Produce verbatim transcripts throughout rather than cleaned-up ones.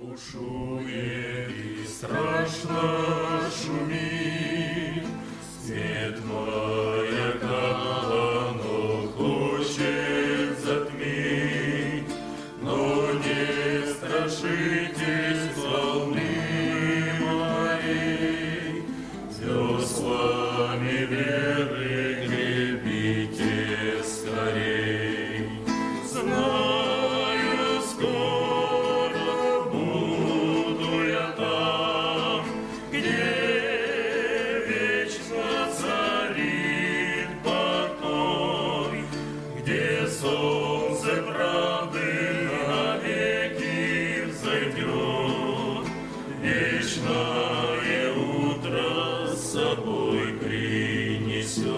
Бушует и страшно шумит, свет маяка оно хочет затмить, но не страшитесь волны моей, веслами веры гребите скорей. Знаю, скоро буду я там, где вечно царит покой, где солнце правды навеки взойдет, вечное утро с собой принесет.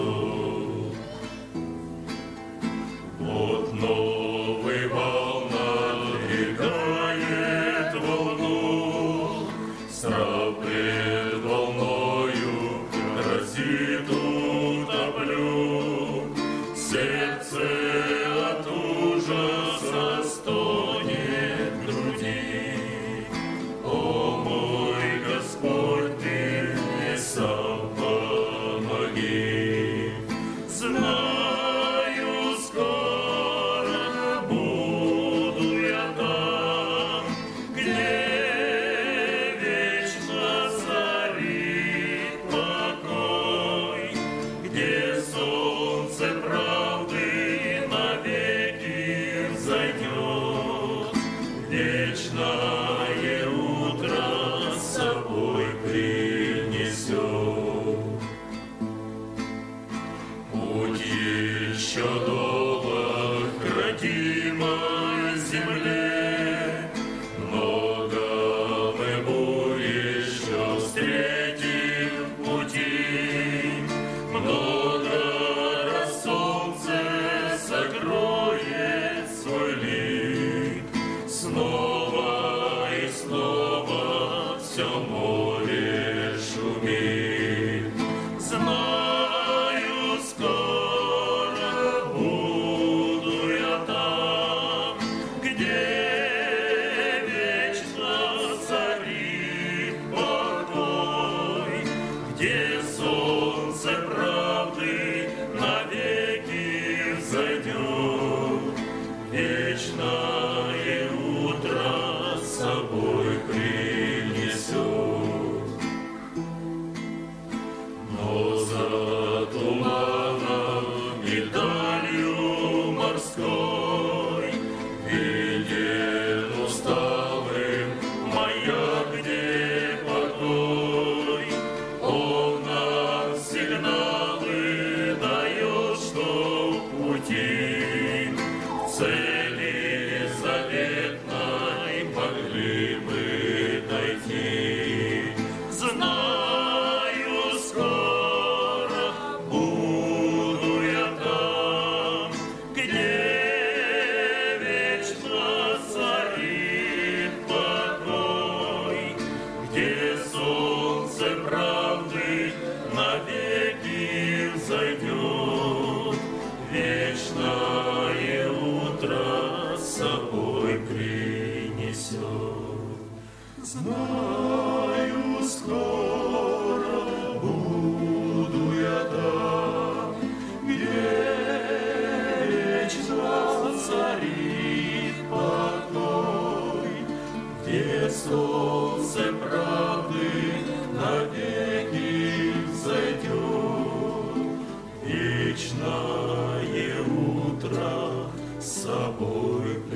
Вот новый вал надвигает волну, страх пред волною грозит утоплю. Сердце от ужаса стонет в груди. О мой Господь, Ты мне сам помоги. Знаю, скоро буду я там, где вечно царит покой, где солнце правды навеки взойдет, вечное утро с собой принесет. Путь еще долг к родимой земле, много мы бурь еще встретим в пути, много раз солнце сокроет свой лик, снова и снова все море шумит. Знаю, скоро буду я там, где вечно царит покой, где солнце правды навеки взойдет, вечное утро с собой принесет. Но за туманом и далью морской виден усталым маяк, где покой. Он нам сигналы дает, что в пути к цели заветной могли бы дойти. Знаю, скоро буду я там, где вечно царит покой, где солнце правды навеки взойдет, вечное утро с собой принесет. Знаю, скоро буду я там, где вечно царит покой, где солнце правды навеки взойдет, вечное утро с собой